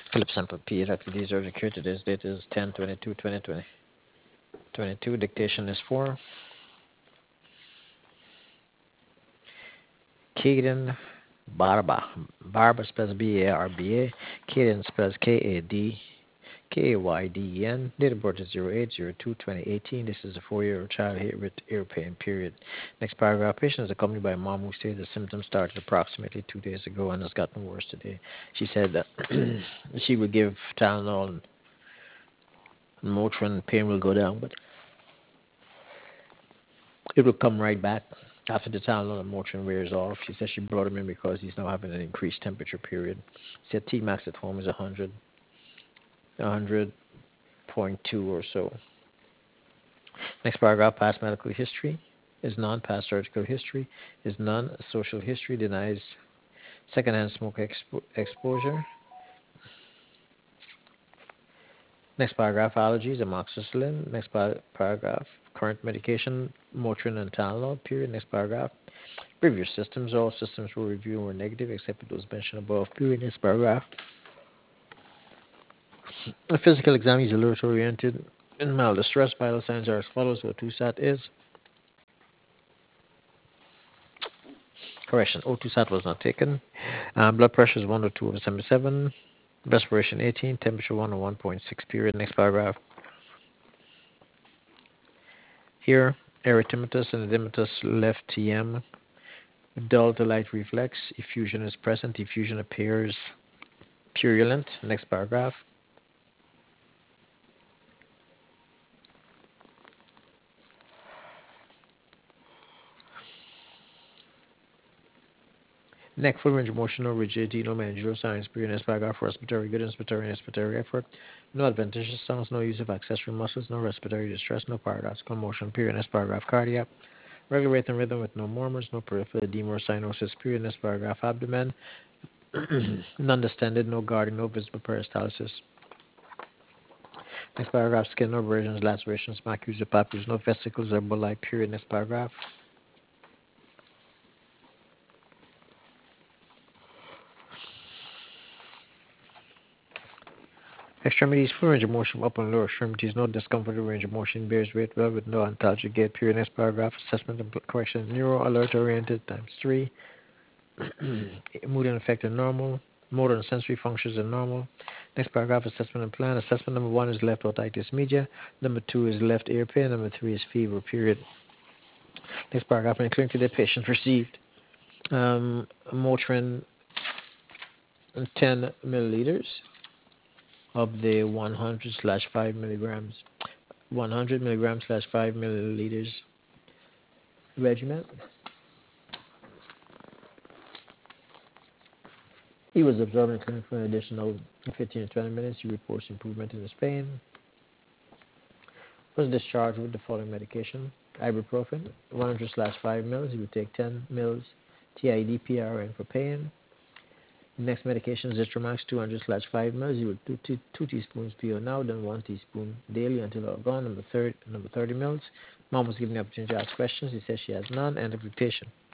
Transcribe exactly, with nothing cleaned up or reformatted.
Philip Sample P. Activities are secured. Today's date is ten twenty-two twenty twenty. twenty-two. Dictation is for Caden Barba. Barba spells B A R B A. Caden spells K A D K A Y D E N. Date of birth is zero eight zero two twenty eighteen. This is a four-year-old child hit with ear pain, period. Next paragraph. Patient is accompanied by a mom who says the symptoms started approximately two days ago and has gotten worse today. She said that she would give Tylenol and Motrin, pain will go down, but it will come right back after the Tylenol and Motrin wears off. She said she brought him in because he's now having an increased temperature period. She said T max at home is one hundred, one hundred point two or so. Next paragraph, past medical history is none, past surgical history is none, social history denies secondhand smoke expo- exposure. Next paragraph, allergies, amoxicillin. Next par- paragraph, current medication, Motrin and Tylenol, period. Next paragraph, review systems. All systems were reviewed and were negative except those mentioned above, period. Next paragraph, a physical exam is alert oriented in mild distress. Vital signs are as follows. O two sat is, correction, O two sat was not taken. Um, blood pressure is one oh two over seventy-seven. Respiration eighteen. Temperature one oh one point six, period. Next paragraph. Here, erythematous and edematous left T M. Dull to light reflex. Effusion is present. Effusion appears purulent. Next paragraph. Neck, full range of motion, no rigidity, no managerial signs. Period. Next paragraph. Respiratory good, inspiratory, and expiratory effort. No adventitious sounds, no use of accessory muscles, no respiratory distress, no paradoxical motion. Period. Next paragraph. Cardiac. Regular rate and rhythm with no murmurs, no peripheral edema or cyanosis. Period. Next paragraph. Abdomen. None distended, no guarding, no visible peristalsis. Next paragraph. Skin, no abrasions, lacerations, macules, or papules, no vesicles or bulli. Period. Next paragraph. Extremities, full range of motion, upper and lower extremities, no discomfort or range of motion, bears weight well with no antalgic gait. Period. Next paragraph. Assessment and correction. Neuro alert oriented times three. Mood and affected normal. Motor and sensory functions are normal. Next paragraph. Assessment and plan. Assessment number one is left otitis media. Number two is left ear pain. Number three is fever. Period. Next paragraph. In clinically, the patient received um, Motrin ten milliliters of the one hundred slash five milligrams. one hundred milligrams slash five milliliters regimen. He was observed in clinic for an additional fifteen to twenty minutes. He reports improvement in his pain. Was discharged with the following medication: ibuprofen, one hundred slash five mils. He would take ten mils T I D P R N for pain. Next medication is Zithromax, two hundred slash five mils. He would do two, two teaspoons P O now, then one teaspoon daily until all gone. Number thirty, number thirty mils. Mom was given the opportunity to ask questions. He says she has none. End of dictation.